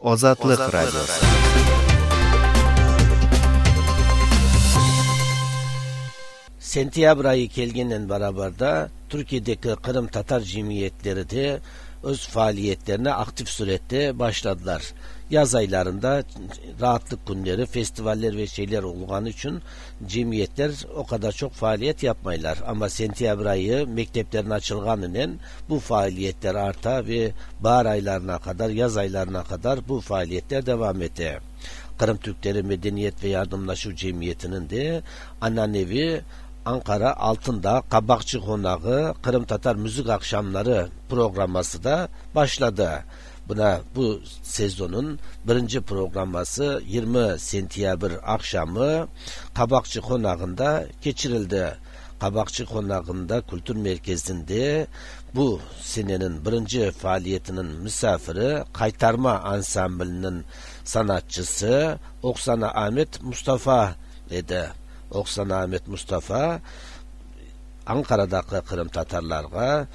Ozatlık Radyosu. Sentyabr ayı kelgenden beraber Türkiye'deki Kırım Tatar cemiyetleri de öz faaliyetlerine aktif surette başladılar. Yaz aylarında rahatlık günleri, festivaller ve şeyler olduğu için cemiyetler o kadar çok faaliyet yapmaylar. Ama Sentyabr ayı mekteplerin açılganıyla bu faaliyetler arta ve bahar aylarına kadar, yaz aylarına kadar bu faaliyetler devam etti. Kırım Türkleri Medeniyet ve Yardımlaşma Cemiyeti'nin de ananevi Ankara Altındağ Kabakçı Konağı Kırım Tatar Müzik Akşamları programması da başladı. Bu sezonun birinci programması 20 Sentyabr akşamı Kabakçı Konağı'nda geçirildi. Kabakçı Konağı'nda Kültür Merkezi'nde bu senenin birinci faaliyetinin misafiri Kaytarma Ansamblinin sanatçısı Oksana Ahmet Mustafa idi. Oksana Ahmet Mustafa Ankara'daki Kırım Tatarlarga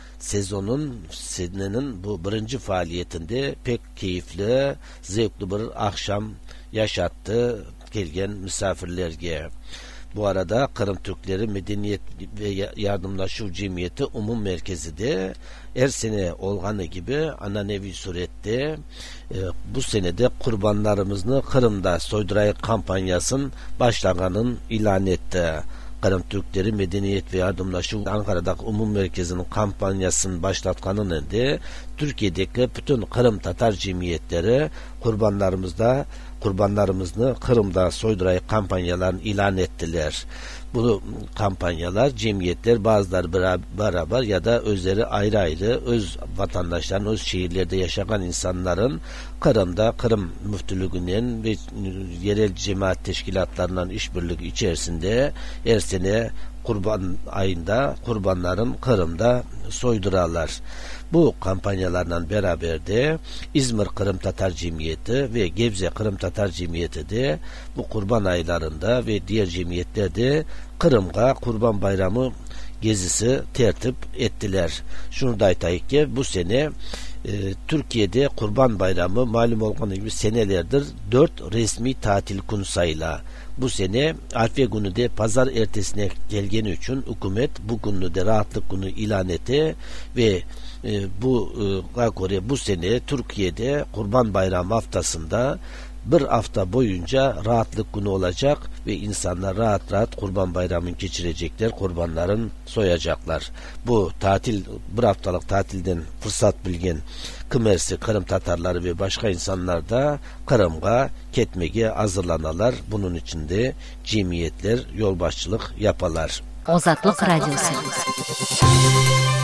senenin bu birinci faaliyetinde pek keyifli, zevkli bir akşam yaşattı gelgen misafirlerge. Bu arada Kırım Türkleri Medeniyet ve Yardımlaşma Cemiyeti Umum Merkezi de her sene olganı gibi ananevi surette bu senede kurbanlarımızı Kırım'da soydurayık kampanyasının başlaganın ilan etti. Kırım Türkleri Medeniyet ve Yardımlaşma Ankara'daki Umum Merkezi'nin kampanyasını başlatkanın de Türkiye'deki bütün Kırım Tatar cemiyetleri kurbanlarımızı Kırım'da soydurayık kampanyalarını ilan ettiler. Bu kampanyalar cemiyetler bazıları beraber ya da özleri ayrı ayrı öz vatandaşların öz şehirlerde yaşayan insanların Kırım'da Kırım müftülüğünün ve yerel cemaat teşkilatlarının işbirliği içerisinde her sene kurban ayında kurbanların Kırım'da soydurarlar. Bu kampanyalarla beraber de İzmir Kırım Tatar Cemiyeti ve Gebze Kırım Tatar Cemiyeti de bu kurban aylarında ve diğer cemiyetler de Kırım'a Kurban Bayramı gezisi tertip ettiler. Şunu da aytayık ki bu sene Türkiye'de Kurban Bayramı malum olduğu gibi senelerdir 4 resmi tatil günü sayıla. Bu sene Arife günü de pazar ertesine gelgeni için hükümet bu günü de rahatlık günü ilan etti ve bu sene Türkiye'de Kurban Bayramı haftasında bir hafta boyunca rahatlık günü olacak ve insanlar rahat rahat Kurban Bayramı'nı geçirecekler, kurbanların soyacaklar. Bu bir haftalık tatilden fırsat bilgen Kımersi, Kırım Tatarları ve başka insanlar da Kırım'a ketmege hazırlanalar. Bunun için de cemiyetler yolbaşçılık yaparlar. Ozatlık Radyosu.